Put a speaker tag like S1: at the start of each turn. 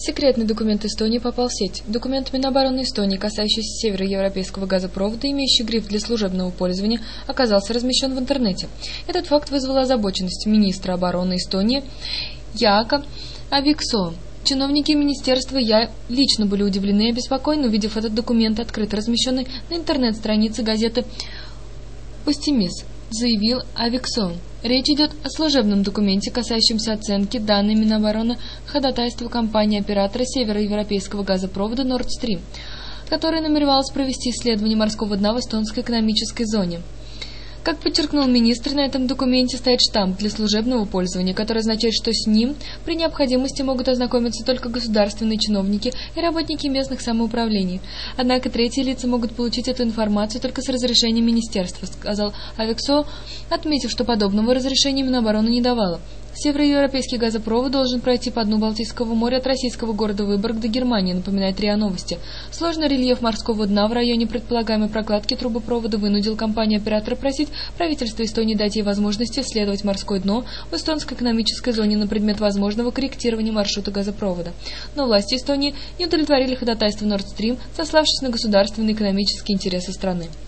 S1: Секретный документ Эстонии попал в сеть. Документ Минобороны Эстонии, касающийся североевропейского газопровода, имеющий гриф для служебного пользования, оказался размещен в интернете. Этот факт вызвал озабоченность министра обороны Эстонии Jaakko Aaviksoo. Чиновники министерства лично были удивлены и обеспокоены, увидев этот документ, открыто размещенный на интернет-странице газеты «Постимис», заявил Aaviksoo. Речь идет о служебном документе, касающемся оценки данной Минобороны ходатайства компании-оператора североевропейского газопровода Nord Stream, которая намеревалась провести исследование морского дна в эстонской экономической зоне. Как подчеркнул министр, на этом документе стоит штамп для служебного пользования, который означает, что с ним при необходимости могут ознакомиться только государственные чиновники и работники местных самоуправлений. Однако третьи лица могут получить эту информацию только с разрешения министерства, сказал Aaviksoo, отметив, что подобного разрешения Минобороны не давала. Североевропейский газопровод должен пройти по дну Балтийского моря от российского города Выборг до Германии, напоминает РИА Новости. Сложный рельеф морского дна в районе предполагаемой прокладки трубопровода вынудил компанию-оператора просить правительство Эстонии дать ей возможность исследовать морское дно в эстонской экономической зоне на предмет возможного корректирования маршрута газопровода. Но власти Эстонии не удовлетворили ходатайство Nord Stream, сославшись на государственные экономические интересы страны.